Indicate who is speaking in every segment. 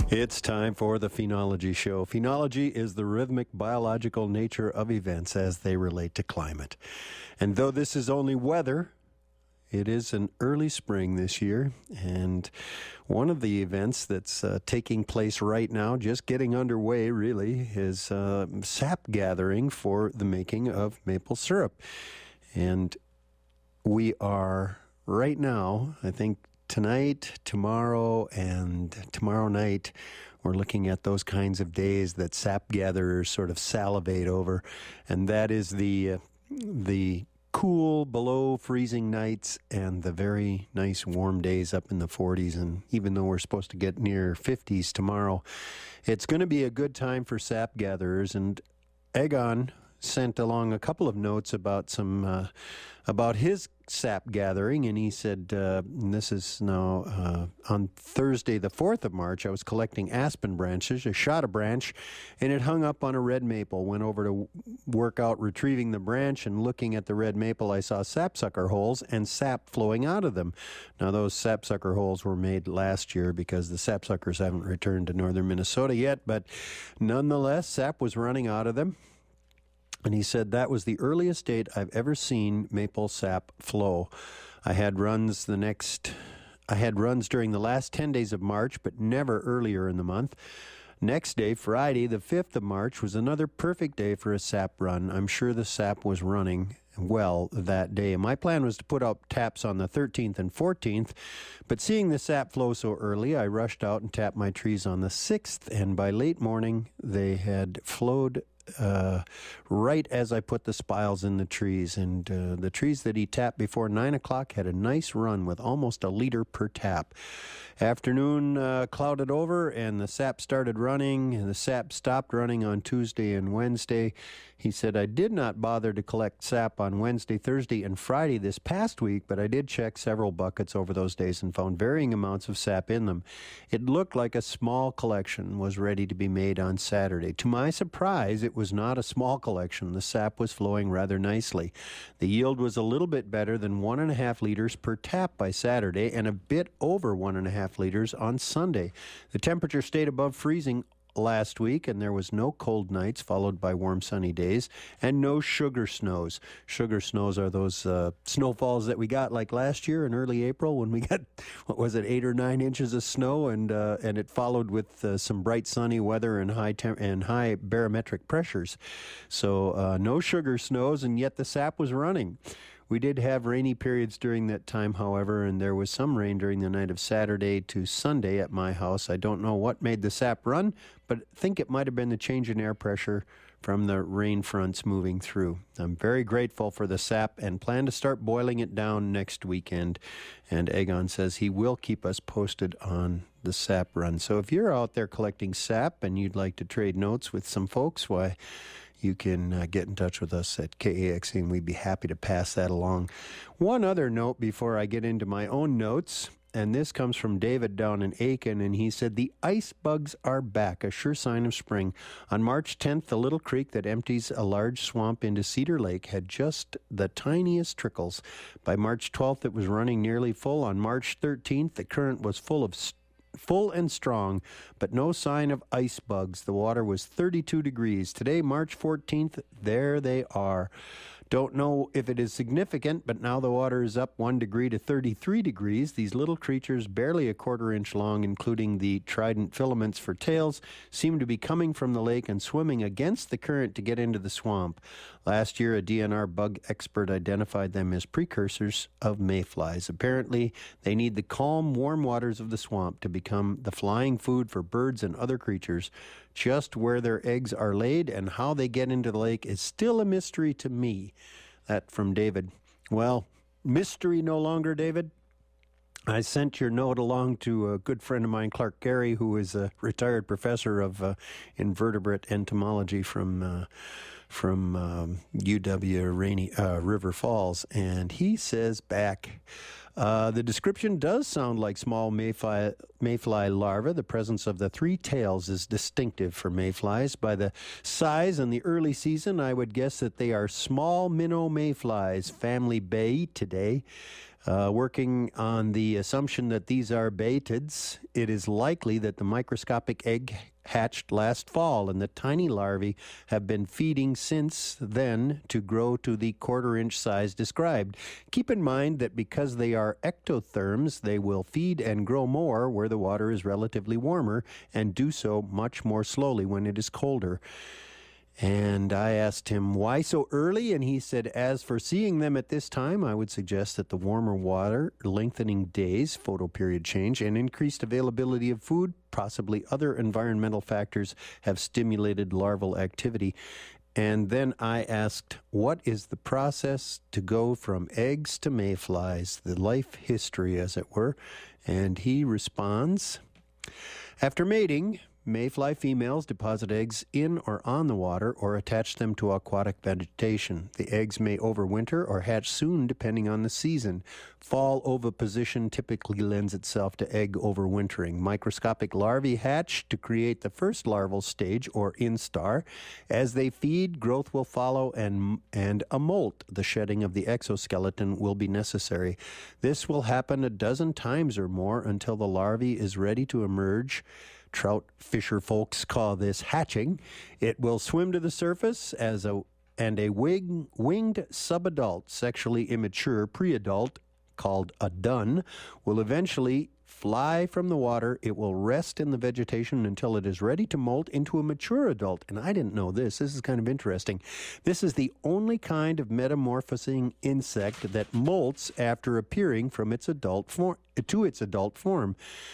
Speaker 1: It's time for the Phenology Show. Phenology is the rhythmic biological nature of events as they relate to climate. And though this is only weather, it is an early spring this year, and one of the events that's taking place right now, just getting underway really, is sap gathering for the making of maple syrup. And we are right now, I think, tonight, tomorrow, and tomorrow night, we're looking at those kinds of days that sap gatherers sort of salivate over, and that is the cool below freezing nights and the very nice warm days up in the 40s. And even though we're supposed to get near 50s tomorrow, it's going to be a good time for sap gatherers. And Egon sent along a couple of notes about some about his sap gathering, and he said, and this is now on Thursday the 4th of March, I was collecting aspen branches. I shot a branch, and it hung up on a red maple. Went over to work out retrieving the branch, and looking at the red maple, I saw sapsucker holes and sap flowing out of them. Now, those sapsucker holes were made last year because the sapsuckers haven't returned to northern Minnesota yet, but nonetheless, sap was running out of them. And he said that was the earliest date I've ever seen maple sap flow. I had runs during the last 10 days of March, but never earlier in the month. Next day, Friday, the 5th of March, was another perfect day for a sap run. I'm sure the sap was running well that day. My plan was to put out taps on the 13th and 14th, but seeing the sap flow so early, I rushed out and tapped my trees on the 6th, and by late morning, they had flowed right as I put the spiles in the trees. And the trees that he tapped before 9 o'clock had a nice run with almost a liter per tap. Afternoon clouded over, and the sap started running, and the sap stopped running on Tuesday and Wednesday. He said, I did not bother to collect sap on Wednesday, Thursday, and Friday this past week, but I did check several buckets over those days and found varying amounts of sap in them. It looked like a small collection was ready to be made on Saturday. To my surprise, it was not a small collection. The sap was flowing rather nicely. The yield was a little bit better than 1.5 liters per tap by Saturday and a bit over 1.5 liters on Sunday. The temperature stayed above freezing last week, and there was no cold nights followed by warm sunny days, and no sugar snows. Sugar snows are those snowfalls that we got like last year in early April when we got, 8 or 9 inches of snow, and it followed with some bright sunny weather and high barometric pressures. So no sugar snows, and yet the sap was running. We did have rainy periods during that time, however, and there was some rain during the night of Saturday to Sunday at my house. I don't know what made the sap run, but I think it might have been the change in air pressure from the rain fronts moving through. I'm very grateful for the sap and plan to start boiling it down next weekend. And Egon says he will keep us posted on the sap run. So if you're out there collecting sap and you'd like to trade notes with some folks, why, you can get in touch with us at KAXE, and we'd be happy to pass that along. One other note before I get into my own notes, and this comes from David down in Aiken, and he said, the ice bugs are back, a sure sign of spring. On March 10th, the little creek that empties a large swamp into Cedar Lake had just the tiniest trickles. By March 12th, it was running nearly full. On March 13th, the current was full and strong, but no sign of ice bugs. The water was 32 degrees. Today, March 14th, there they are. Don't know if it is significant, but now the water is up 1 degree to 33 degrees. These little creatures, barely a quarter-inch long, including the trident filaments for tails, seem to be coming from the lake and swimming against the current to get into the swamp. Last year, a DNR bug expert identified them as precursors of mayflies. Apparently, they need the calm, warm waters of the swamp to become the flying food for birds and other creatures. Just where their eggs are laid and how they get into the lake is still a mystery to me. That from David. Well, mystery no longer, David. I sent your note along to a good friend of mine, Clark Gary, who is a retired professor of invertebrate entomology from UW River Falls, and he says back, the description does sound like small mayfly larvae. The presence of the 3 tails is distinctive for mayflies. By the size and the early season, I would guess that they are small minnow mayflies, family Baeetidae. Working on the assumption that these are batids, it is likely that the microscopic egg hatched last fall and the tiny larvae have been feeding since then to grow to the quarter-inch size described. Keep in mind that because they are ectotherms, they will feed and grow more where the water is relatively warmer and do so much more slowly when it is colder. And I asked him why so early, and he said, as for seeing them at this time, I would suggest that the warmer water, lengthening days, photoperiod change, and increased availability of food, possibly other environmental factors, have stimulated larval activity. And then I asked, what is the process to go from eggs to mayflies, the life history, as it were? And he responds, after mating, mayfly females deposit eggs in or on the water or attach them to aquatic vegetation. The eggs may overwinter or hatch soon depending on the season. Fall oviposition typically lends itself to egg overwintering. Microscopic larvae hatch to create the first larval stage or instar. As they feed, growth will follow and a molt, the shedding of the exoskeleton, will be necessary. This will happen a dozen times or more until the larvae is ready to emerge. Trout fisher folks call this hatching. It will swim to the surface and a winged subadult, sexually immature pre-adult, called a dun, will eventually fly from the water. It will rest in the vegetation until it is ready to molt into a mature adult. And I didn't know this. This is kind of interesting. This is the only kind of metamorphosing insect that molts after appearing from its adult form to its adult form.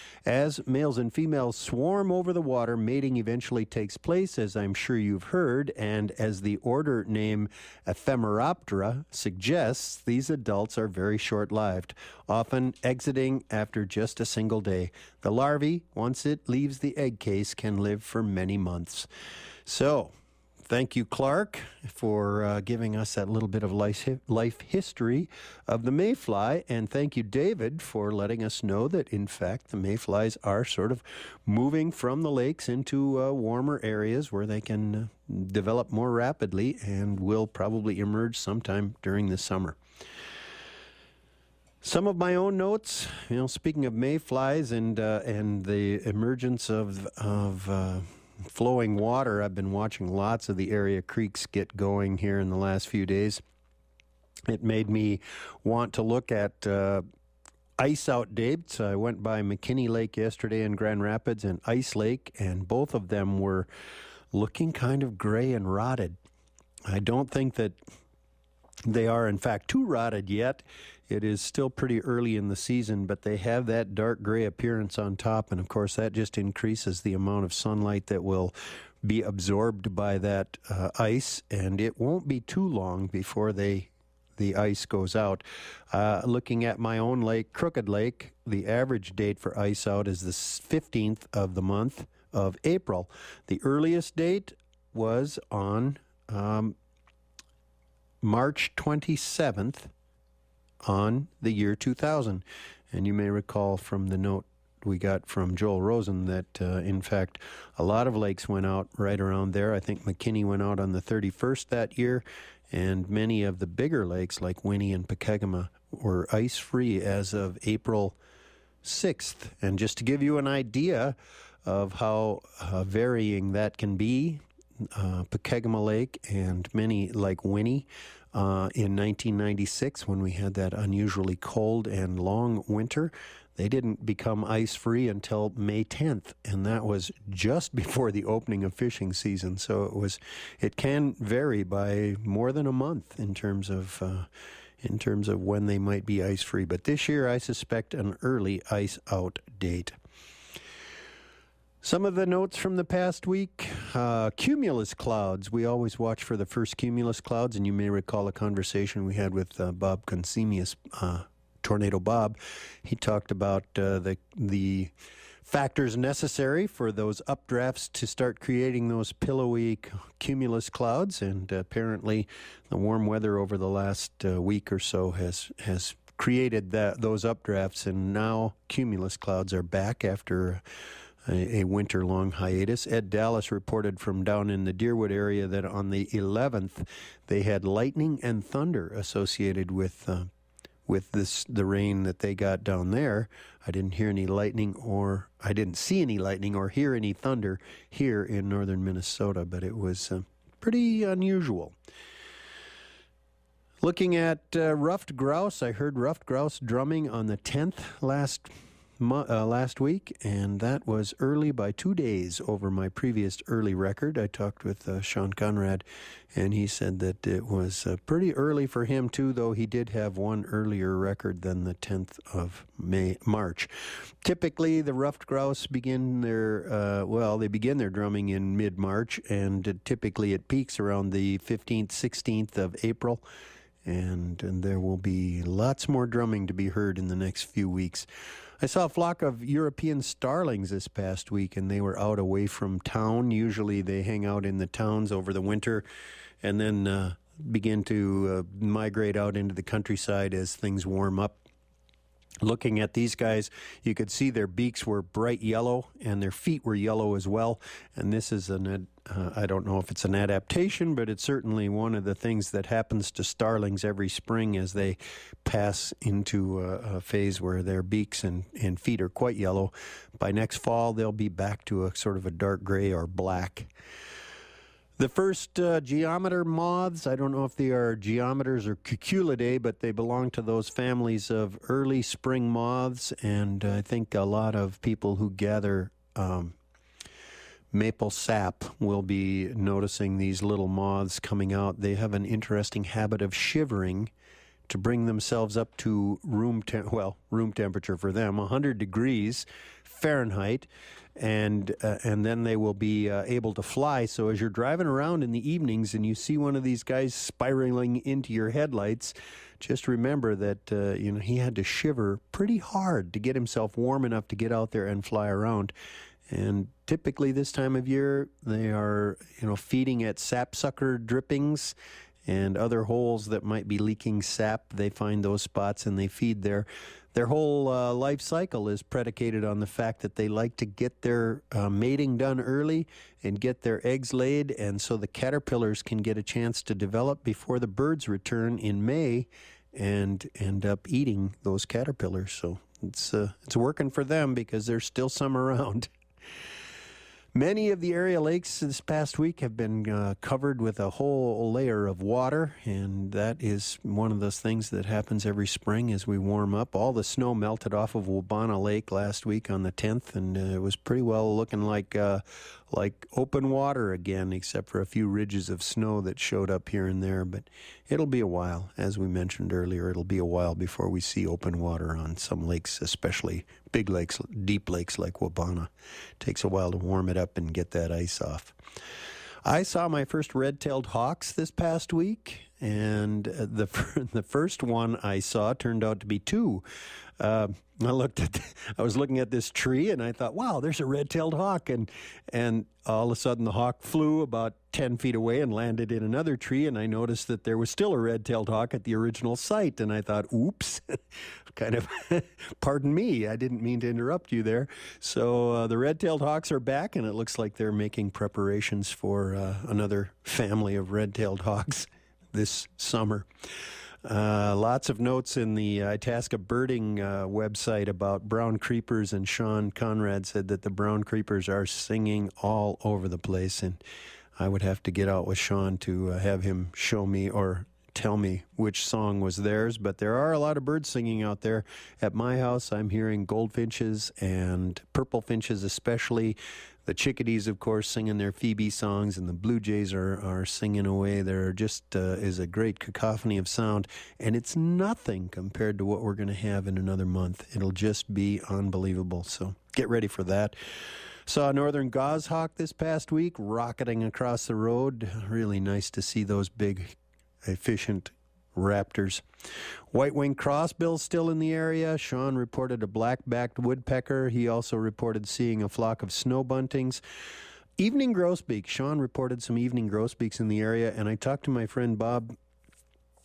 Speaker 1: As males and females swarm over the water, mating eventually takes place, as I'm sure you've heard, and as the order name Ephemeroptera suggests, these adults are very short-lived, often exiting after just a single day. The larvae, once it leaves the egg case, can live for many months. So, thank you, Clark, for giving us that little bit of life history of the mayfly. And thank you, David, for letting us know that, in fact, the mayflies are sort of moving from the lakes into warmer areas where they can develop more rapidly and will probably emerge sometime during the summer. Some of my own notes, speaking of mayflies and the emergence of flowing water, I've been watching lots of the area creeks get going here in the last few days. It made me want to look at ice out dates. I went by McKinney Lake yesterday in Grand Rapids and Ice Lake, and both of them were looking kind of gray and rotted. I don't think that they are, in fact, too rotted yet. It is still pretty early in the season, but they have that dark gray appearance on top, and of course that just increases the amount of sunlight that will be absorbed by that ice, and it won't be too long before the ice goes out. Looking at my own lake, Crooked Lake, the average date for ice out is the 15th of the month of April. The earliest date was on March 27th on the year 2000. And you may recall from the note we got from Joel Rosen that, in fact, a lot of lakes went out right around there. I think McKinney went out on the 31st that year, and many of the bigger lakes like Winnie and Pekegama were ice-free as of April 6th. And just to give you an idea of how varying that can be, Pekegama Lake and many like Winnie, in 1996, when we had that unusually cold and long winter, they didn't become ice-free until May 10th, and that was just before the opening of fishing season. So it can vary by more than a month in terms of when they might be ice-free. But this year, I suspect an early ice-out date. Some of the notes from the past week, cumulus clouds. We always watch for the first cumulus clouds, and you may recall a conversation we had with Bob Consemius, Tornado Bob. He talked about the factors necessary for those updrafts to start creating those pillowy cumulus clouds, and apparently the warm weather over the last week or so has created those updrafts, and now cumulus clouds are back after a winter-long hiatus. Ed Dallas reported from down in the Deerwood area that on the 11th, they had lightning and thunder associated with with the rain that they got down there. I didn't see any lightning or hear any thunder here in northern Minnesota, but it was pretty unusual. Looking at ruffed grouse, I heard ruffed grouse drumming on the 10th last week, and that was early by 2 days over my previous early record. I talked with Sean Conrad, and he said that it was pretty early for him too, though he did have one earlier record than the 10th of March. Typically, the ruffed grouse begin their drumming in mid-March, and typically it peaks around the 15th, 16th of April. And there will be lots more drumming to be heard in the next few weeks. I saw a flock of European starlings this past week, and they were out away from town. Usually they hang out in the towns over the winter and then begin to migrate out into the countryside as things warm up. Looking at these guys, you could see their beaks were bright yellow and their feet were yellow as well. And this is I don't know if it's an adaptation, but it's certainly one of the things that happens to starlings every spring as they pass into a phase where their beaks and feet are quite yellow. By next fall, they'll be back to a sort of a dark gray or black. The first geometer moths, I don't know if they are geometers or cuculidae, but they belong to those families of early spring moths, and I think a lot of people who gather maple sap will be noticing these little moths coming out. They have an interesting habit of shivering to bring themselves up to room temperature for them, 100 degrees Fahrenheit, and then they will be able to fly. So as you're driving around in the evenings and you see one of these guys spiraling into your headlights, just remember that he had to shiver pretty hard to get himself warm enough to get out there and fly around. And typically this time of year, they are feeding at sapsucker drippings and other holes that might be leaking sap. They find those spots and they feed there. Their whole life cycle is predicated on the fact that they like to get their mating done early and get their eggs laid, and so the caterpillars can get a chance to develop before the birds return in May and end up eating those caterpillars. So it's working for them because there's still some around. Many of the area lakes this past week have been covered with a whole layer of water, and that is one of those things that happens every spring as we warm up. All the snow melted off of Wabana Lake last week on the 10th, and it was pretty well looking like open water again, except for a few ridges of snow that showed up here and there. But it'll be a while. As we mentioned earlier, it'll be a while before we see open water on some lakes, especially big lakes, deep lakes like Wabana. It takes a while to warm it up and get that ice off. I saw my first red-tailed hawks this past week, and the first one I saw turned out to be two. I was looking at this tree, and I thought, wow, there's a red-tailed hawk, and all of a sudden the hawk flew about 10 feet away and landed in another tree, and I noticed that there was still a red-tailed hawk at the original site, and I thought, oops, kind of, pardon me, I didn't mean to interrupt you there. So the red-tailed hawks are back, and it looks like they're making preparations for another family of red-tailed hawks this summer. Lots of notes in the Itasca Birding website about brown creepers, and Sean Conrad said that the brown creepers are singing all over the place, and I would have to get out with Sean to have him show me or tell me which song was theirs, but there are a lot of birds singing out there. At my house, I'm hearing goldfinches and purple finches especially. The chickadees, of course, singing their Phoebe songs, and the blue jays are singing away. There just is a great cacophony of sound, and it's nothing compared to what we're going to have in another month. It'll just be unbelievable, so get ready for that. Saw a northern goshawk this past week rocketing across the road. Really nice to see those big, efficient raptors. White-winged crossbills still in the area. Sean reported a black-backed woodpecker. He also reported seeing a flock of snow buntings. Evening grosbeak. Sean reported some evening grosbeaks in the area, and I talked to my friend Bob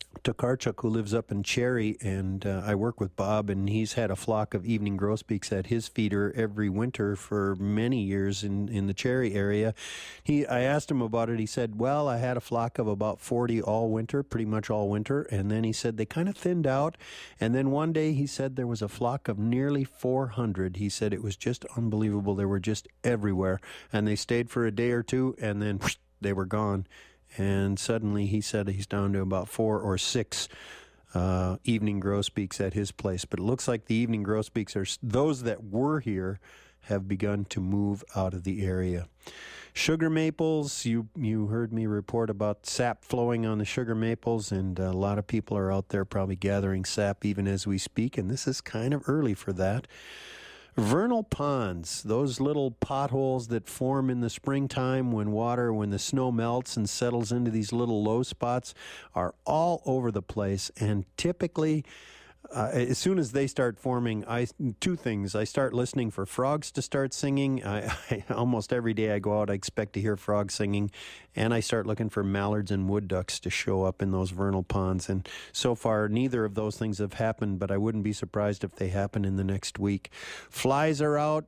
Speaker 1: Tokarczuk, who lives up in Cherry, and I work with Bob, and he's had a flock of evening grosbeaks at his feeder every winter for many years in the Cherry area. I asked him about it. He said, well, I had a flock of about 40 all winter, pretty much all winter, and then he said they kind of thinned out, and then one day he said there was a flock of nearly 400. He said it was just unbelievable. They were just everywhere, and they stayed for a day or two, and then they were gone. And suddenly he said he's down to about 4 or 6 evening grosbeaks at his place. But it looks like the evening grosbeaks are those that were here have begun to move out of the area. Sugar maples, you heard me report about sap flowing on the sugar maples, and a lot of people are out there probably gathering sap even as we speak, and this is kind of early for that. Vernal ponds, those little potholes that form in the springtime when the snow melts and settles into these little low spots, are all over the place. And typically, as soon as they start forming, two things. I start listening for frogs to start singing. I almost every day I go out, I expect to hear frogs singing. And I start looking for mallards and wood ducks to show up in those vernal ponds. And so far, neither of those things have happened, but I wouldn't be surprised if they happen in the next week. Flies are out.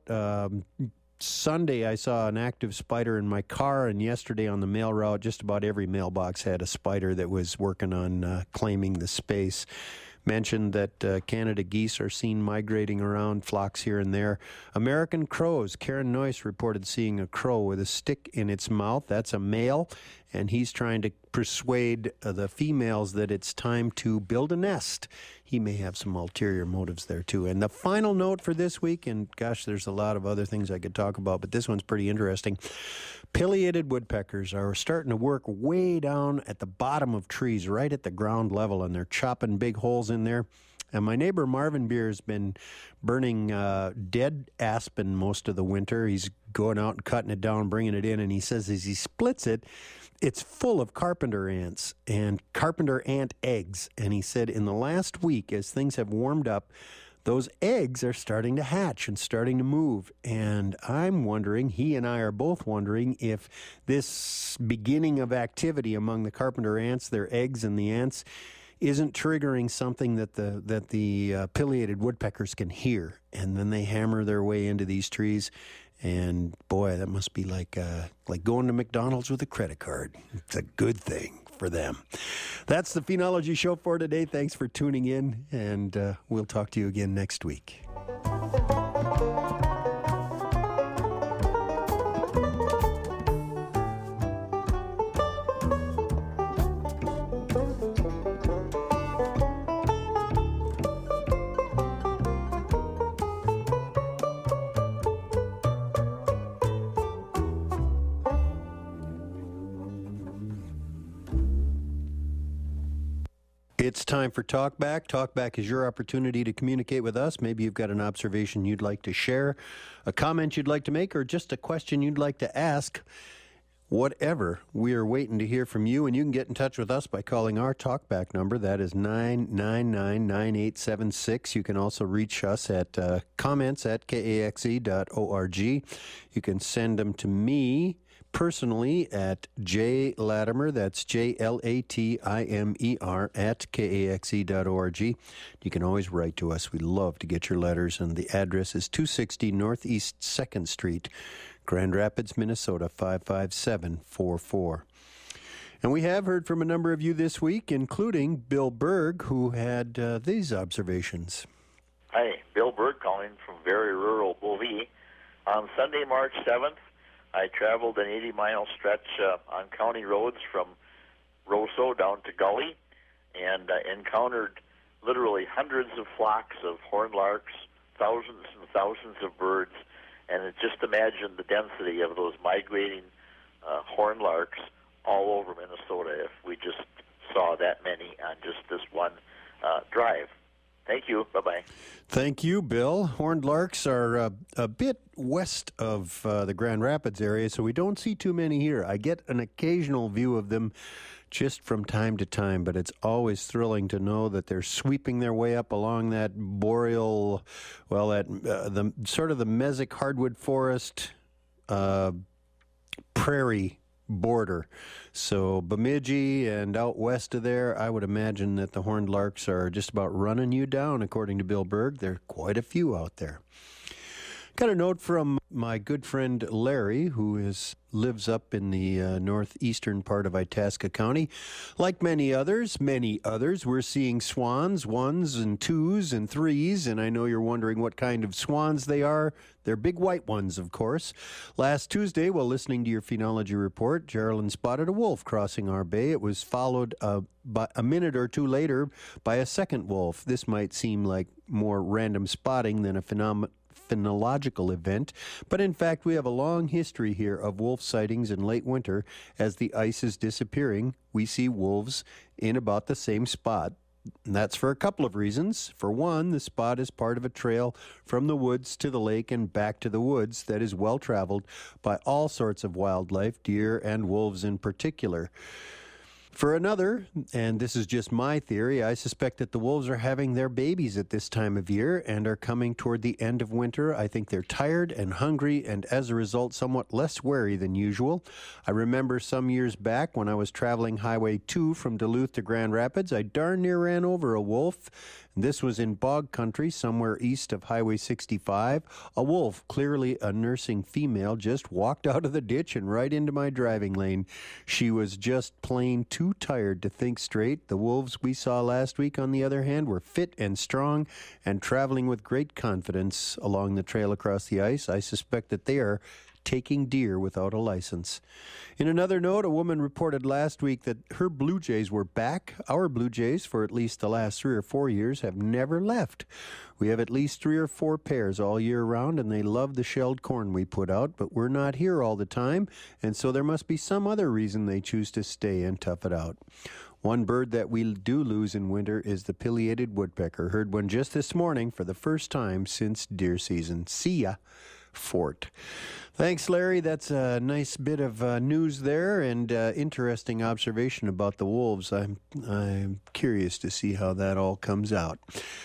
Speaker 1: Sunday, I saw an active spider in my car, and yesterday on the mail route, just about every mailbox had a spider that was working on claiming the space. Mentioned that Canada geese are seen migrating around, flocks here and there. American crows. Karen Noyce reported seeing a crow with a stick in its mouth. That's a male, and he's trying to persuade the females that it's time to build a nest. He may have some ulterior motives there, too. And the final note for this week, and gosh, there's a lot of other things I could talk about, but this one's pretty interesting. Pileated woodpeckers are starting to work way down at the bottom of trees, right at the ground level, and they're chopping big holes in there. And my neighbor Marvin Beer has been burning dead aspen most of the winter. He's going out and cutting it down, bringing it in, and he says as he splits it, it's full of carpenter ants and carpenter ant eggs. And he said in the last week, as things have warmed up, those eggs are starting to hatch and starting to move. And I'm wondering, he and I are both wondering, if this beginning of activity among the carpenter ants, their eggs and the ants, isn't triggering something that the pileated woodpeckers can hear. And then they hammer their way into these trees. And boy, that must be like going to McDonald's with a credit card. It's a good thing for them. That's the Phenology Show for today. Thanks for tuning in, and we'll talk to you again next week. It's time for Talkback. Talkback is your opportunity to communicate with us. Maybe you've got an observation you'd like to share, a comment you'd like to make, or just a question you'd like to ask. Whatever, we are waiting to hear from you, and you can get in touch with us by calling our Talkback number. That is 999-9876. You can also reach us at comments at kaxe.org. You can send them to me personally at J Latimer, that's JLATIMER at kaxe.org. You can always write to us. We love to get your letters, and the address is 260 Northeast 2nd Street, Grand Rapids, Minnesota 55744. And we have heard from a number of you this week, including Bill Berg, who had these observations.
Speaker 2: Hi, Bill Berg calling from very rural Beauvais. On Sunday, March 7th, I traveled an 80-mile stretch on county roads from Roseau down to Gully, and encountered literally hundreds of flocks of horned larks, thousands and thousands of birds, and just imagine the density of those migrating horned larks all over Minnesota if we just saw that many on just this one drive. Thank you. Bye-bye.
Speaker 1: Thank you, Bill. Horned larks are a bit west of the Grand Rapids area, so we don't see too many here. I get an occasional view of them just from time to time, but it's always thrilling to know that they're sweeping their way up along that boreal, well, the sort of the mesic hardwood forest prairie border. So Bemidji and out west of there, I would imagine that the horned larks are just about running you down, according to Bill Berg. There are quite a few out there. Got a note from my good friend Larry, who lives up in the northeastern part of Itasca County. Like many others, we're seeing swans, 1s and 2s and 3s, and I know you're wondering what kind of swans they are. They're big white ones, of course. Last Tuesday, while listening to your phenology report, Geraldine spotted a wolf crossing our bay. It was followed by a minute or two later by a second wolf. This might seem like more random spotting than a phenological event, but in fact we have a long history here of wolf sightings in late winter. As the ice is disappearing, we see wolves in about the same spot. And that's for a couple of reasons. For one, the spot is part of a trail from the woods to the lake and back to the woods that is well traveled by all sorts of wildlife, deer and wolves in particular. For another, and this is just my theory, I suspect that the wolves are having their babies at this time of year and are coming toward the end of winter. I think they're tired and hungry and as a result somewhat less wary than usual. I remember some years back when I was traveling Highway 2 from Duluth to Grand Rapids, I darn near ran over a wolf. This was in bog country somewhere east of Highway 65. A wolf, clearly a nursing female, just walked out of the ditch and right into my driving lane. She was just plain too tired to think straight. The wolves we saw last week, on the other hand, were fit and strong and traveling with great confidence along the trail across the ice. I suspect that they are taking deer without a license. In another note, a woman reported last week that her blue jays were back. Our blue jays, for at least the last 3 or 4 years, have never left. We have at least 3 or 4 pairs all year round, and they love the shelled corn we put out, but we're not here all the time, and so there must be some other reason they choose to stay and tough it out. One bird that we do lose in winter is the pileated woodpecker. Heard one just this morning for the first time since deer season. See ya, Fort. Thanks, Larry. That's a nice bit of news there and interesting observation about the wolves. I'm curious to see how that all comes out.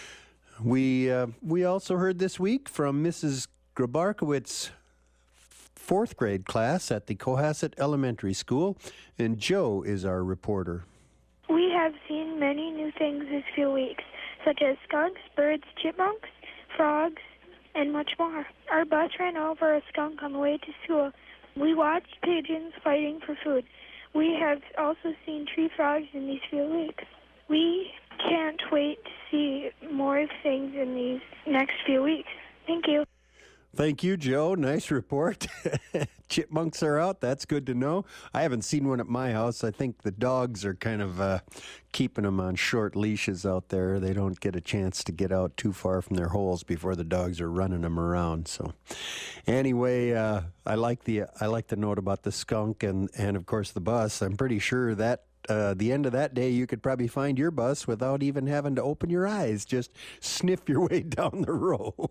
Speaker 1: We also heard this week from Mrs. Grabarkowitz's 4th grade class at the Cohasset Elementary School, and Joe is our reporter.
Speaker 3: We have seen many new things this few weeks, such as skunks, birds, chipmunks, frogs, and much more. Our bus ran over a skunk on the way to school. We watched pigeons fighting for food. We have also seen tree frogs in these few weeks. We can't wait to see more things in these next few weeks. Thank you.
Speaker 1: Thank you, Joe. Nice report. Chipmunks are out. That's good to know. I haven't seen one at my house. I think the dogs are kind of keeping them on short leashes out there. They don't get a chance to get out too far from their holes before the dogs are running them around. So, anyway, I like the note about the skunk and of course the bus. I'm pretty sure that the end of that day, you could probably find your bus without even having to open your eyes. Just sniff your way down the row.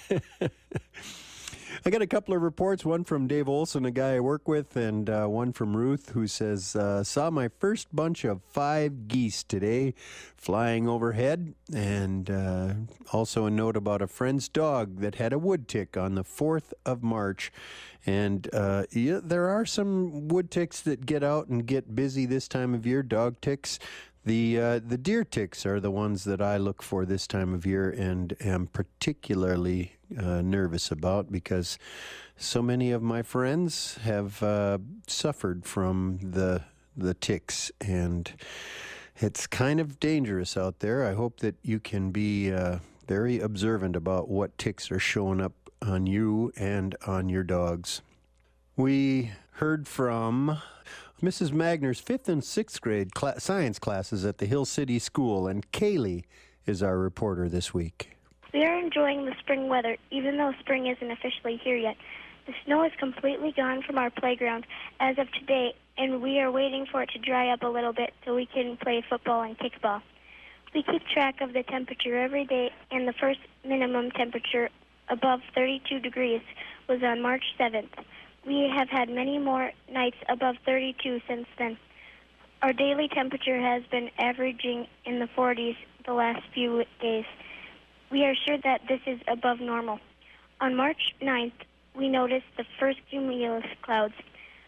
Speaker 1: I got a couple of reports, one from Dave Olson, a guy I work with, and one from Ruth, who says, saw my first bunch of 5 geese today flying overhead, and also a note about a friend's dog that had a wood tick on the 4th of March. And yeah, there are some wood ticks that get out and get busy this time of year, dog ticks. The deer ticks are the ones that I look for this time of year and am particularly nervous about because so many of my friends have suffered from the ticks, and it's kind of dangerous out there. I hope that you can be very observant about what ticks are showing up on you and on your dogs. We heard from Mrs. Magner's 5th and 6th grade science classes at the Hill City School, and Kaylee is our reporter this week.
Speaker 3: We are enjoying the spring weather, even though spring isn't officially here yet. The snow is completely gone from our playground as of today, and we are waiting for it to dry up a little bit so we can play football and kickball. We keep track of the temperature every day, and the first minimum temperature above 32 degrees was on March 7th. We have had many more nights above 32 since then. Our daily temperature has been averaging in the 40s the last few days. We are sure that this is above normal. On March 9th, we noticed the first cumulus clouds.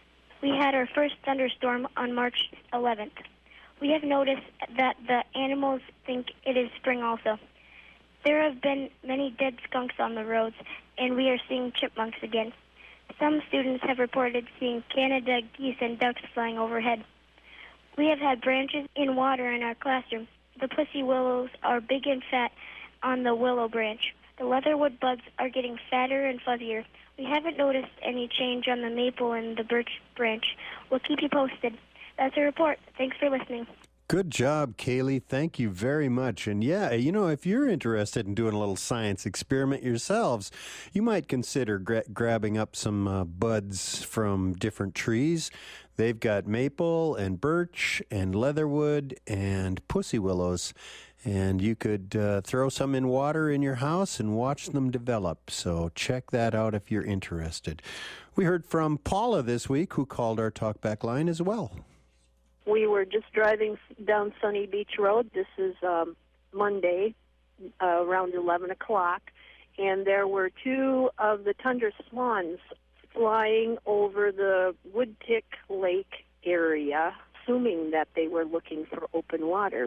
Speaker 3: We had our first thunderstorm on March 11th. We have noticed that the animals think it is spring also. There have been many dead skunks on the roads, and we are seeing chipmunks again. Some students have reported seeing Canada geese and ducks flying overhead. We have had branches in water in our classroom. The pussy willows are big and fat on the willow branch. The leatherwood buds are getting fatter and fuzzier. We haven't noticed any change on the maple and the birch branch. We'll keep you posted. That's a report. Thanks for listening.
Speaker 1: Good job, Kaylee. Thank you very much. And yeah, if you're interested in doing a little science experiment yourselves, you might consider grabbing up some buds from different trees. They've got maple and birch and leatherwood and pussy willows. And you could throw some in water in your house and watch them develop. So check that out if you're interested. We heard from Paula this week, who called our talkback line as well.
Speaker 4: We were just driving down Sunny Beach Road. This is Monday, around 11 o'clock, and there were two of the tundra swans flying over the Woodtick Lake area, assuming that they were looking for open water.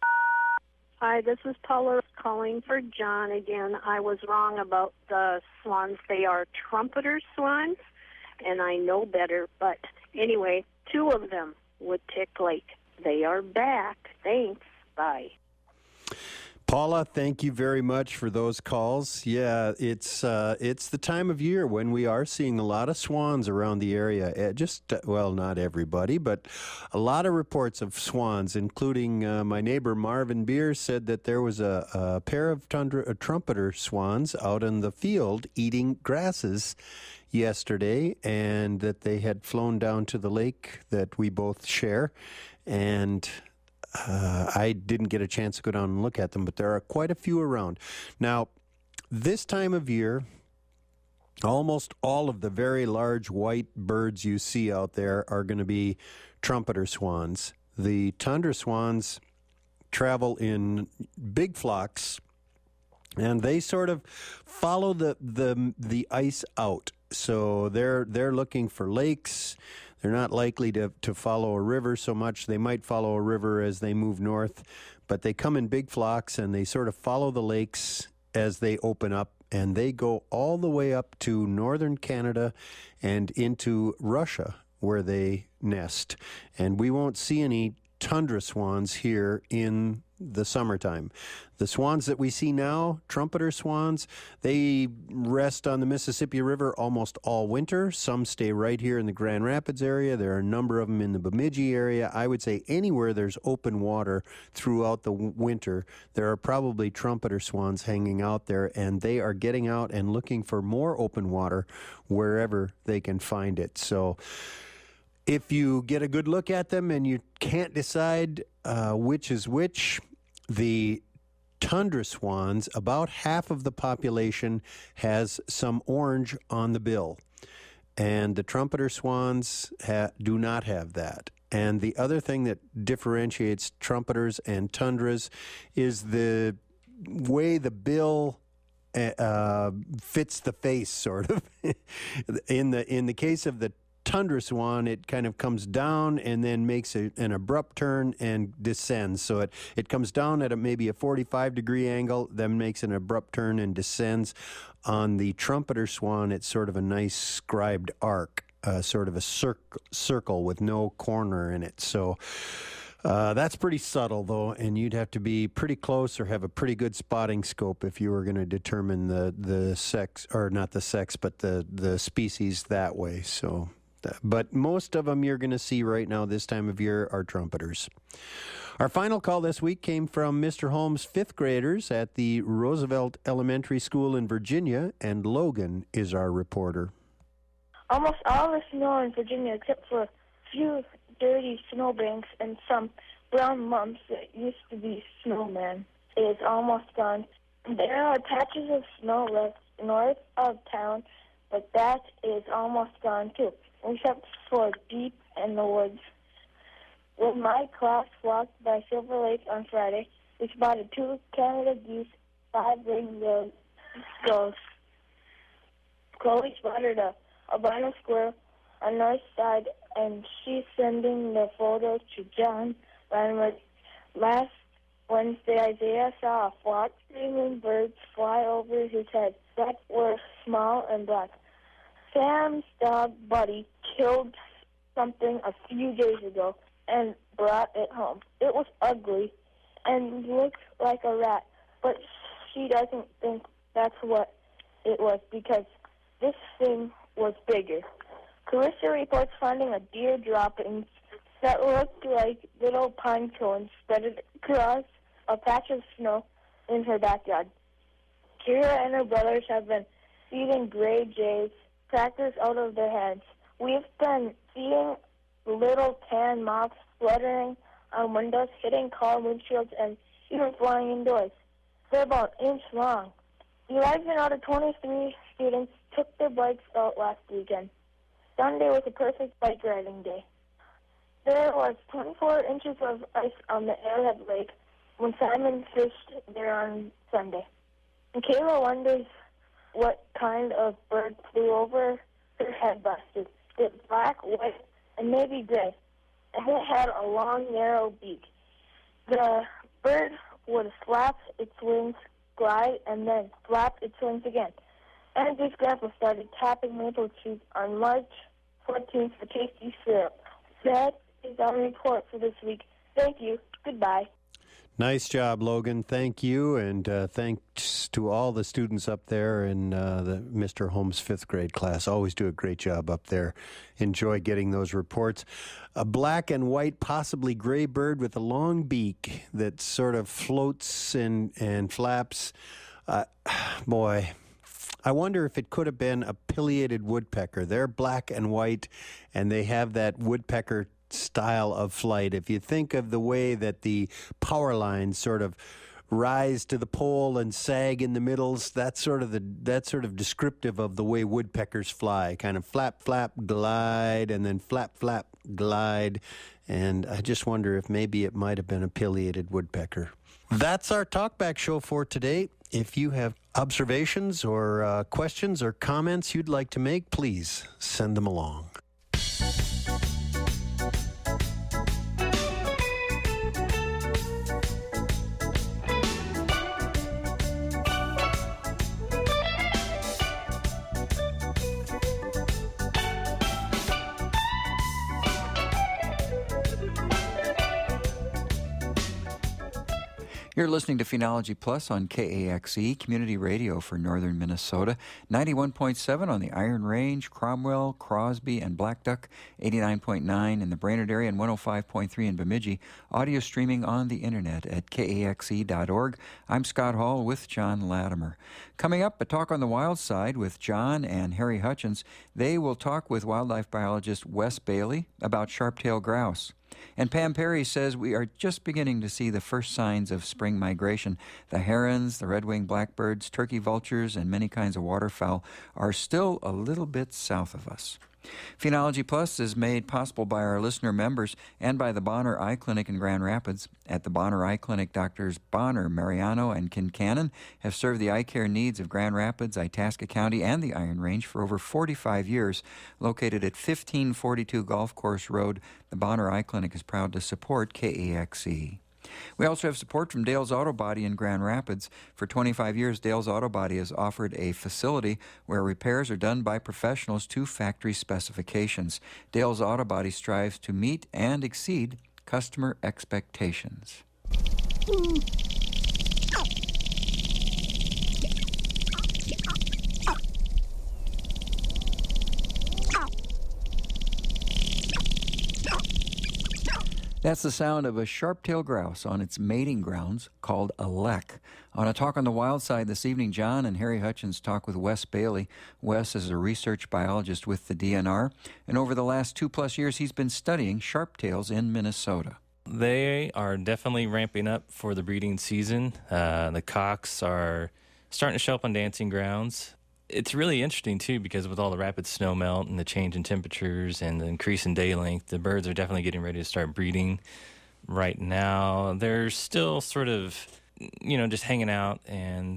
Speaker 4: Hi, this is Paula calling for John again. I was wrong about the swans. They are trumpeter swans, and I know better. But anyway, two of them. Woodtick Lake. They are back. Thanks. Bye.
Speaker 1: Paula, thank you very much for those calls. Yeah, it's the time of year when we are seeing a lot of swans around the area. Not everybody, but a lot of reports of swans, including my neighbor Marvin Beer said that there was a pair of trumpeter swans out in the field eating grasses yesterday, and that they had flown down to the lake that we both share, and I didn't get a chance to go down and look at them, but there are quite a few around. Now, this time of year, almost all of the very large white birds you see out there are going to be trumpeter swans. The tundra swans travel in big flocks, and they sort of follow the ice out. So they're looking for lakes. They're not likely to follow a river so much. They might follow a river as they move north, but they come in big flocks and they sort of follow the lakes as they open up, and they go all the way up to northern Canada and into Russia where they nest. And we won't see any tundra swans here in the summertime. The swans that we see now, trumpeter swans, they rest on the Mississippi River almost all winter. Some stay right here in the Grand Rapids area. There are a number of them in the Bemidji area. I would say anywhere there's open water throughout the winter, there are probably trumpeter swans hanging out there, and they are getting out and looking for more open water wherever they can find it. So if you get a good look at them and you can't decide which is which, the tundra swans, about half of the population has some orange on the bill, and the trumpeter swans do not have that. And the other thing that differentiates trumpeters and tundras is the way the bill fits the face, sort of. In the case of the tundra swan, it kind of comes down and then makes an abrupt turn and descends. So it comes down at maybe a 45-degree angle, then makes an abrupt turn and descends. On the trumpeter swan, it's sort of a nice scribed arc, sort of a circle with no corner in it. So that's pretty subtle, though, and you'd have to be pretty close or have a pretty good spotting scope if you were going to determine the sex, or not the sex, but the species that way. So, but most of them you're going to see right now this time of year are trumpeters. Our final call this week came from Mr. Holmes' fifth graders at the Roosevelt Elementary School in Virginia, and Logan is our reporter.
Speaker 3: Almost all the snow in Virginia, except for a few dirty snowbanks and some brown lumps that used to be snowmen, is almost gone. There are patches of snow left north of town, but that is almost gone too, except for deep in the woods. When my class walked by Silver Lake on Friday, we spotted 2 Canada geese, 5 ring-billed gulls. Chloe spotted a albino squirrel, on North Side, and she's sending the photos to John. Last Wednesday, Isaiah saw a flock of screaming birds fly over his head that were small and black. Sam's dog, Buddy, killed something a few days ago and brought it home. It was ugly and looked like a rat, but she doesn't think that's what it was because this thing was bigger. Carissa reports finding a deer droppings that looked like little pine cones spread across a patch of snow in her backyard. Kira and her brothers have been feeding gray jays crackers out of their hands. We've been seeing little tan moths fluttering on windows, hitting car windshields, and even flying indoors. They're about an inch long. 11 out of 23 students took their bikes out last weekend. Sunday was a perfect bike riding day. There was 24 inches of ice on the Arrowhead Lake when Simon fished there on Sunday. And Kayla wonders what kind of bird flew over her head busted. It's black, white, and maybe gray. And it had a long, narrow beak. The bird would flap its wings, glide, and then flap its wings again. Andrew's grandpa started tapping maple trees on March 14th for tasty syrup. That is our report for this week. Thank you. Goodbye.
Speaker 1: Nice job, Logan. Thank you, and thanks to all the students up there in the Mr. Holmes 5th grade class. Always do a great job up there. Enjoy getting those reports. A black and white, possibly gray bird with a long beak that sort of floats and flaps. Boy, I wonder if it could have been a pileated woodpecker. They're black and white, and they have that woodpecker style of flight. If you think of the way that the power lines sort of rise to the pole and sag in the middles, that's sort of descriptive of the way woodpeckers fly. Kind of flap, flap, glide, and then flap, flap, glide. And I just wonder if maybe it might have been a pileated woodpecker. That's our Talkback show for today. If you have observations or questions or comments you'd like to make, please send them along.
Speaker 5: You're listening to Phenology Plus on KAXE, Community Radio for Northern Minnesota, 91.7 on the Iron Range, Cromwell, Crosby, and Black Duck, 89.9 in the Brainerd area, and 105.3 in Bemidji. Audio streaming on the internet at kaxe.org. I'm Scott Hall with John Latimer. Coming up, a talk on the wild side with John and Harry Hutchins. They will talk with wildlife biologist Wes Bailey about sharp-tailed grouse. And Pam Perry says we are just beginning to see the first signs of spring migration. The herons, the red-winged blackbirds, turkey vultures, and many kinds of waterfowl are still a little bit south of us. Phenology Plus is made possible by our listener members and by the Bonner Eye Clinic in Grand Rapids. At the Bonner Eye Clinic, Doctors Bonner, Mariano, and Kincannon have served the eye care needs of Grand Rapids, Itasca County, and the Iron Range for over 45 years. Located at 1542 Golf Course Road, the Bonner Eye Clinic is proud to support KAXE. We also have support from Dale's Auto Body in Grand Rapids. For 25 years, Dale's Auto Body has offered a facility where repairs are done by professionals to factory specifications. Dale's Auto Body strives to meet and exceed customer expectations. That's the sound of a sharp-tailed grouse on its mating grounds called a lek. On a talk on the wild side this evening, John and Harry Hutchins talk with Wes Bailey. Wes is a research biologist with the DNR, and over the last 2+ years, he's been studying sharp-tails in Minnesota.
Speaker 6: They are definitely ramping up for the breeding season. The cocks are starting to show up on dancing grounds. It's really interesting, too, because with all the rapid snow melt and the change in temperatures and the increase in day length, the birds are definitely getting ready to start breeding. Right now, they're still sort of, just hanging out, and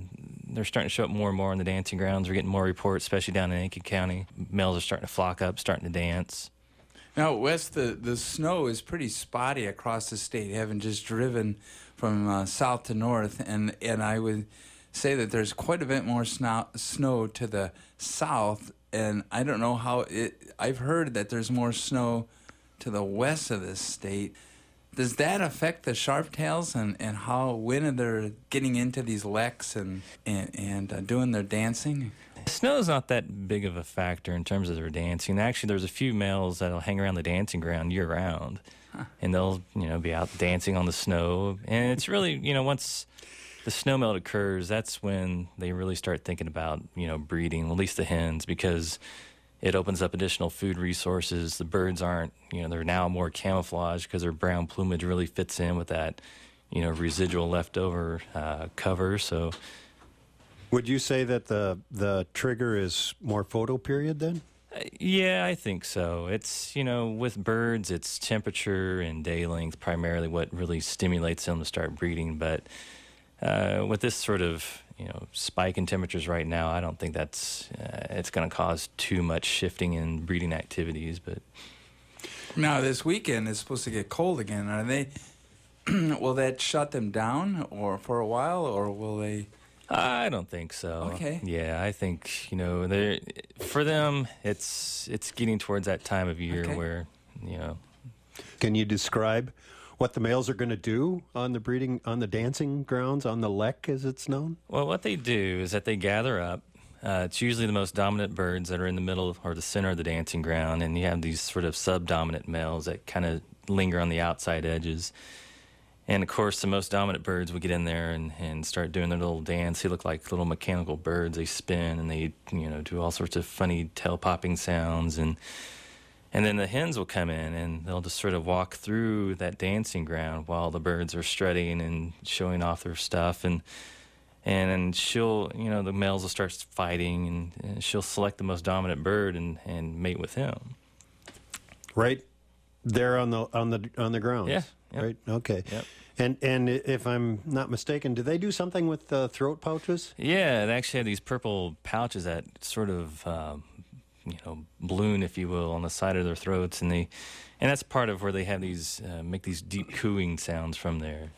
Speaker 6: they're starting to show up more and more on the dancing grounds. We're getting more reports, especially down in Aiken County. Males are starting to flock up, starting to dance.
Speaker 7: Now, Wes, the snow is pretty spotty across the state, having just driven from south to north, and I would say that there's quite a bit more snow to the south, and I don't know how I've heard that there's more snow to the west of the state. Does that affect the sharptails and how when they're getting into these leks and doing their dancing?
Speaker 6: Snow is not that big of a factor in terms of their dancing. Actually, there's a few males that'll hang around the dancing ground year round, and they'll be out dancing on the snow. And it's really once the snow melt occurs, that's when they really start thinking about breeding. At least the hens, because it opens up additional food resources. The birds aren't they're now more camouflaged because their brown plumage really fits in with that residual leftover cover. So.
Speaker 1: Would you say that the trigger is more photo period then?
Speaker 6: Yeah, I think so. It's, with birds, it's temperature and day length primarily what really stimulates them to start breeding. But with this sort of, spike in temperatures right now, I don't think that's it's going to cause too much shifting in breeding activities. But
Speaker 7: now this weekend is supposed to get cold again. Are they? Will that shut them down or for a while, or will they?
Speaker 6: I don't think so.
Speaker 7: Okay.
Speaker 6: Yeah, I think for them, it's getting towards that time of year where
Speaker 1: Can you describe what the males are going to do on the dancing grounds, on the lek as it's known?
Speaker 6: Well, what they do is that they gather up. It's usually the most dominant birds that are in the middle or the center of the dancing ground, and you have these sort of subdominant males that kind of linger on the outside edges. And, of course, the most dominant birds would get in there and start doing their little dance. They look like little mechanical birds. They spin and they, do all sorts of funny tail-popping sounds. And then the hens will come in and they'll just sort of walk through that dancing ground while the birds are strutting and showing off their stuff. And she'll, the males will start fighting and she'll select the most dominant bird and mate with him.
Speaker 1: Right there on the ground.
Speaker 6: Yeah. Yep.
Speaker 1: Right. Okay.
Speaker 6: Yep.
Speaker 1: And if I'm not mistaken, do they do something with throat pouches?
Speaker 6: Yeah, they actually have these purple pouches that sort of balloon, if you will, on the side of their throats, and that's part of where they have these make these deep cooing sounds from there.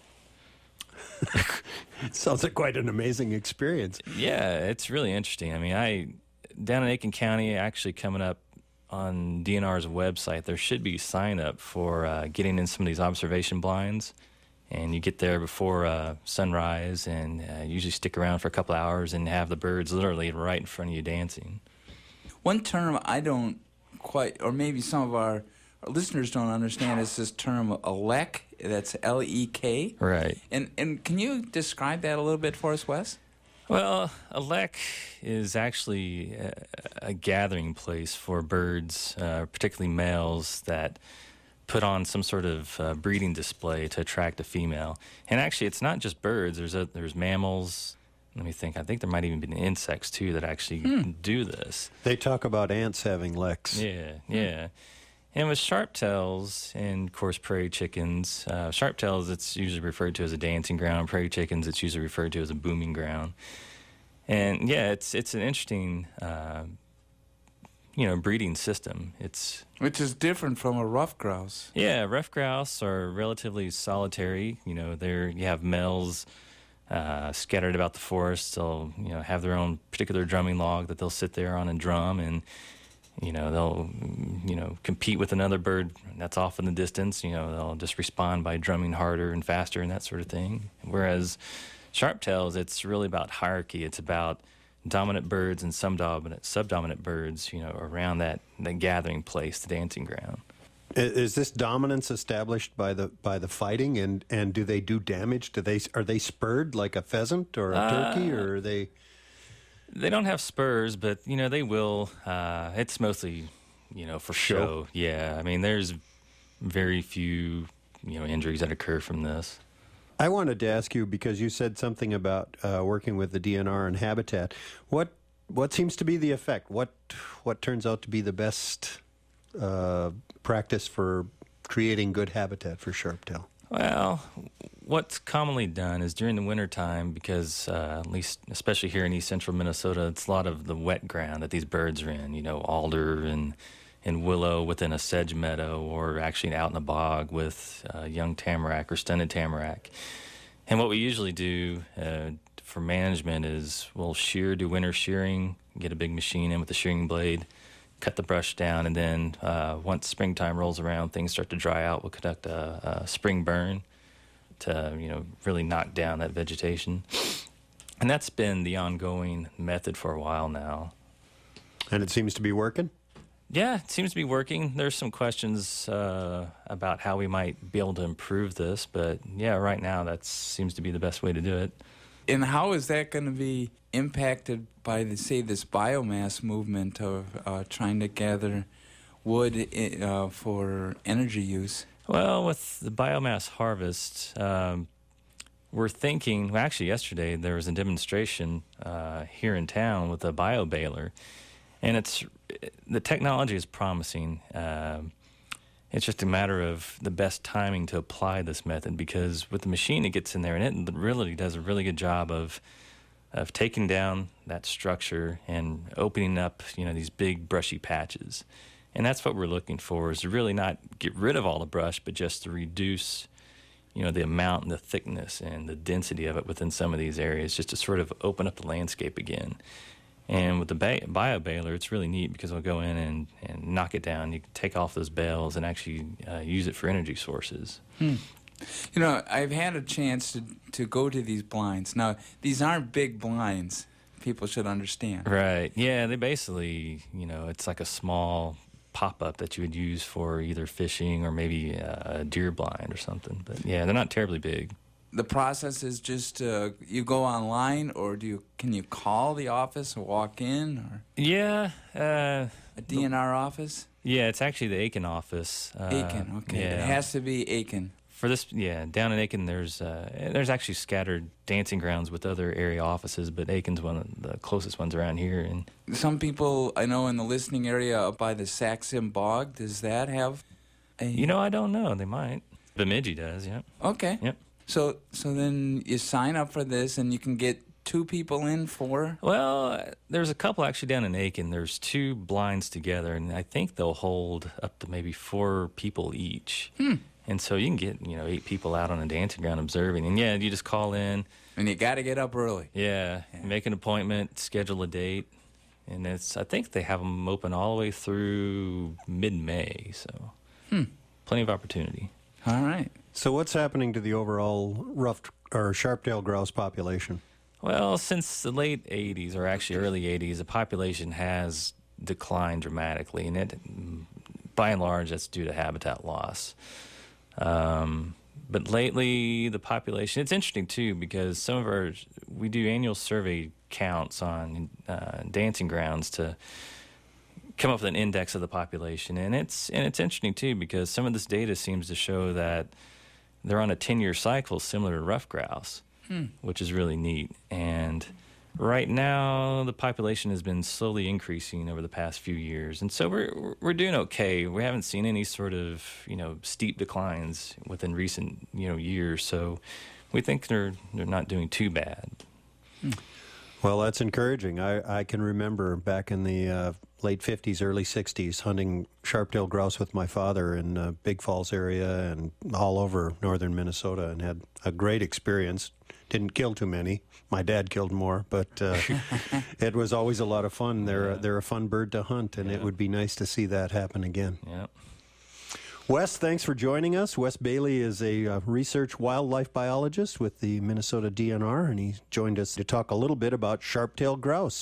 Speaker 1: Sounds like quite an amazing experience.
Speaker 6: Yeah, it's really interesting. I mean, down in Aiken County, actually coming up on DNR's website, there should be sign up for getting in some of these observation blinds, and you get there before sunrise and usually stick around for a couple hours and have the birds literally right in front of you dancing.
Speaker 7: One term I don't quite, or maybe some of our listeners don't understand, is this term a lek. That's L-E-K.
Speaker 6: Right.
Speaker 7: And can you describe that a little bit for us, Wes?
Speaker 6: Well, a lek is actually a gathering place for birds, particularly males, that put on some sort of breeding display to attract a female. And actually, it's not just birds. There's mammals. Let me think. I think there might even be insects, too, that actually do this.
Speaker 1: They talk about ants having leks.
Speaker 6: Yeah. And with sharptails and, of course, prairie chickens, sharptails, it's usually referred to as a dancing ground. Prairie chickens, it's usually referred to as a booming ground. And, yeah, it's an interesting, breeding system.
Speaker 7: Which is different from a ruffed grouse.
Speaker 6: Yeah, ruffed grouse are relatively solitary. You have males scattered about the forest. They'll, have their own particular drumming log that they'll sit there on and drum, and they'll, compete with another bird that's off in the distance. They'll just respond by drumming harder and faster and that sort of thing. Whereas sharptails, it's really about hierarchy. It's about dominant birds and subdominant birds, around that gathering place, the dancing ground.
Speaker 1: Is this dominance established by the fighting, and do they do damage? Are they spurred like a pheasant or a turkey, or are they?
Speaker 6: They don't have spurs, but they will. It's mostly for show. Yeah, I mean, there's very few injuries that occur from this.
Speaker 1: I wanted to ask you, because you said something about working with the DNR and habitat. What seems to be the effect? What turns out to be the best practice for creating good habitat for sharptail?
Speaker 6: Well, what's commonly done is during the wintertime, because at least, especially here in east central Minnesota, it's a lot of the wet ground that these birds are in, alder and willow within a sedge meadow, or actually out in a bog with young tamarack or stunted tamarack. And what we usually do for management is we'll do winter shearing, get a big machine in with a shearing blade, cut the brush down, and then once springtime rolls around, things start to dry out, we'll conduct a spring burn to really knock down that vegetation. And that's been the ongoing method for a while now.
Speaker 1: And it seems to be working?
Speaker 6: Yeah, it seems to be working. There's some questions about how we might be able to improve this, but yeah, right now that seems to be the best way to do it.
Speaker 7: And how is that going to be impacted by, this biomass movement of trying to gather wood for energy use? Well,
Speaker 6: with the biomass harvest, we're thinking, actually yesterday there was a demonstration here in town with a bio baler, and the technology is promising. It's just a matter of the best timing to apply this method, because with the machine it gets in there and it really does a really good job of taking down that structure and opening up, these big brushy patches. And that's what we're looking for, is to really not get rid of all the brush, but just to reduce, the amount and the thickness and the density of it within some of these areas, just to sort of open up the landscape again. And with the bio baler, it's really neat because we'll go in and knock it down. You can take off those bales and actually use it for energy sources.
Speaker 7: I've had a chance to go to these blinds. Now, these aren't big blinds. People should understand.
Speaker 6: Right. Yeah, they basically, it's like a small pop-up that you would use for either fishing or maybe a deer blind or something. But yeah, they're not terribly big.
Speaker 7: The process is just you go online, or can you call the office or walk in? Or
Speaker 6: yeah.
Speaker 7: A DNR office?
Speaker 6: Yeah, it's actually the Aiken office.
Speaker 7: Aiken, okay. Yeah. It has to be Aiken.
Speaker 6: For this, down in Aiken, there's actually scattered dancing grounds with other area offices, but Aiken's one of the closest ones around here. And
Speaker 7: some people I know in the listening area up by the Saxon Bog, does that have a...
Speaker 6: I don't know. They might. Bemidji does, yeah.
Speaker 7: Okay.
Speaker 6: Yep.
Speaker 7: So then you sign up for this, and you can get 2 people in for...
Speaker 6: Well, there's a couple actually down in Aiken. There's 2 blinds together, and I think they'll hold up to maybe 4 people each. And so you can get, 8 people out on a dancing ground observing. And yeah, you just call in.
Speaker 7: And you got to get up early.
Speaker 6: Yeah, make an appointment, schedule a date. And I think they have them open all the way through mid-May. So plenty of opportunity.
Speaker 7: All right.
Speaker 1: So what's happening to the overall sharp-tailed grouse population?
Speaker 6: Well, since the late 80s, or actually early 80s, the population has declined dramatically. And by and large, that's due to habitat loss. But lately, the population, it's interesting too, because we do annual survey counts on dancing grounds to come up with an index of the population. And it's interesting too, because some of this data seems to show that they're on a 10-year cycle similar to ruffed grouse, which is really neat. And right now, the population has been slowly increasing over the past few years, and so we're doing okay. We haven't seen any sort of steep declines within recent years, so we think they're not doing too bad.
Speaker 1: Well, that's encouraging. I can remember back in the late 50s, early 60s, hunting sharp-tailed grouse with my father in Big Falls area and all over northern Minnesota, and had a great experience. Didn't kill too many. My dad killed more, but it was always a lot of fun. They're a fun bird to hunt, and it would be nice to see that happen again.
Speaker 6: Yeah.
Speaker 1: Wes, thanks for joining us. Wes Bailey is a research wildlife biologist with the Minnesota DNR, and he joined us to talk a little bit about sharp-tailed grouse.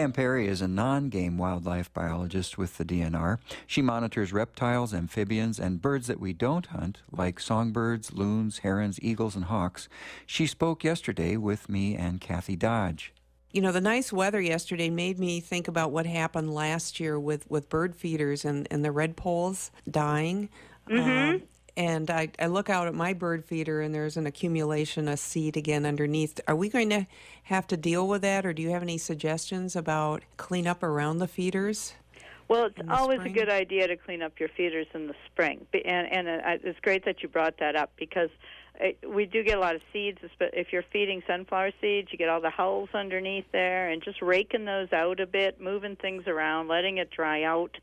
Speaker 5: Pam Perry is a non-game wildlife biologist with the DNR. She monitors reptiles, amphibians, and birds that we don't hunt, like songbirds, loons, herons, eagles, and hawks. She spoke yesterday with me and Kathy Dodge.
Speaker 8: You know, the nice weather yesterday made me think about what happened last year with bird feeders and the redpolls dying.
Speaker 9: Mm-hmm.
Speaker 8: And I look out at my bird feeder, and there's an accumulation of seed again underneath. Are we going to have to deal with that, or do you have any suggestions about cleanup around the feeders?
Speaker 9: Well, it's always
Speaker 8: spring?
Speaker 9: a good idea to clean up your feeders in the spring. And it's great that you brought that up, because we do get a lot of seeds. If you're feeding sunflower seeds, you get all the hulls underneath there, and just raking those out a bit, moving things around, letting it dry out.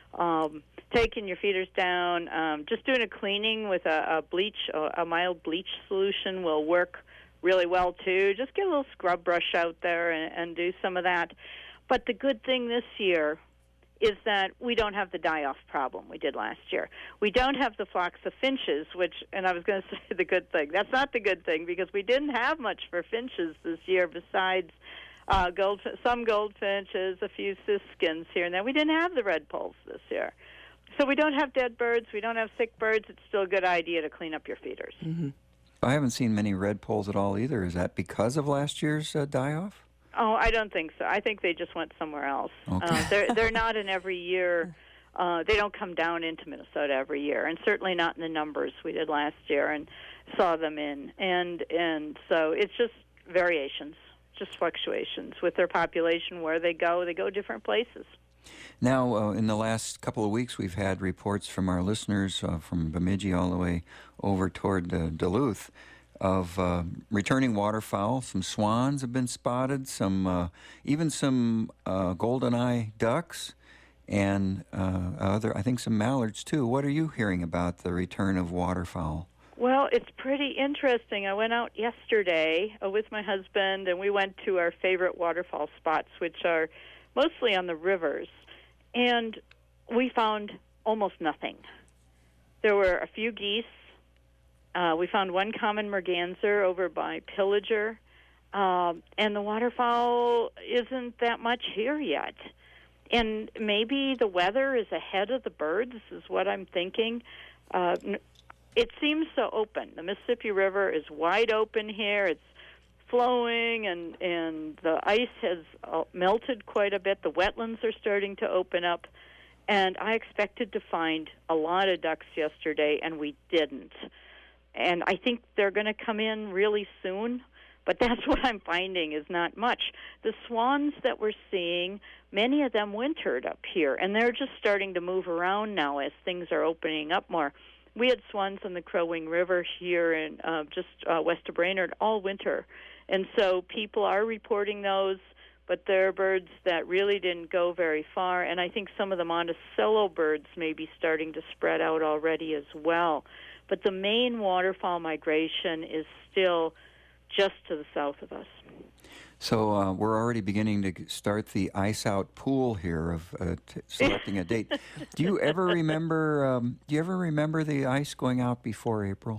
Speaker 9: Taking your feeders down, just doing a cleaning with a mild bleach solution will work really well too. Just get a little scrub brush out there and do some of that. But the good thing this year is that we don't have the die-off problem we did last year. We don't have the flocks of finches, and I was going to say the good thing. That's not the good thing, because we didn't have much for finches this year besides some goldfinches, a few siskins here and there. We didn't have the redpolls this year. So we don't have dead birds. We don't have sick birds. It's still a good idea to clean up your feeders.
Speaker 8: Mm-hmm.
Speaker 5: I haven't seen many redpolls at all either. Is that because of last year's die-off?
Speaker 9: Oh, I don't think so. I think they just went somewhere else.
Speaker 5: Okay.
Speaker 9: They're not in every year. They don't come down into Minnesota every year, and certainly not in the numbers we did last year and saw them in. And so it's just variations, just fluctuations with their population. Where they go different places.
Speaker 5: Now, in the last couple of weeks, we've had reports from our listeners from Bemidji all the way over toward Duluth of returning waterfowl. Some swans have been spotted, even some goldeneye ducks, and I think some mallards too. What are you hearing about the return of waterfowl?
Speaker 9: Well, it's pretty interesting. I went out yesterday with my husband, and we went to our favorite waterfowl spots, which are mostly on the rivers, and we found almost nothing. There were a few geese. We found one common merganser over by Pillager, and the waterfowl isn't that much here yet. And maybe the weather is ahead of the birds, is what I'm thinking. It seems so open. The Mississippi River is wide open here. It's flowing, and the ice has melted quite a bit. The wetlands are starting to open up, and I expected to find a lot of ducks yesterday, and we didn't. And I think they're going to come in really soon, but that's what I'm finding is not much. The swans that we're seeing, many of them wintered up here, and they're just starting to move around now as things are opening up more. We had swans on the Crow Wing River here in just west of Brainerd all winter. And so people are reporting those, but they're birds that really didn't go very far. And I think some of the Monticello birds may be starting to spread out already as well. But the main waterfowl migration is still just to the south of us.
Speaker 5: So we're already beginning to start the ice-out pool here of selecting a date. Do you ever remember? The ice going out before April?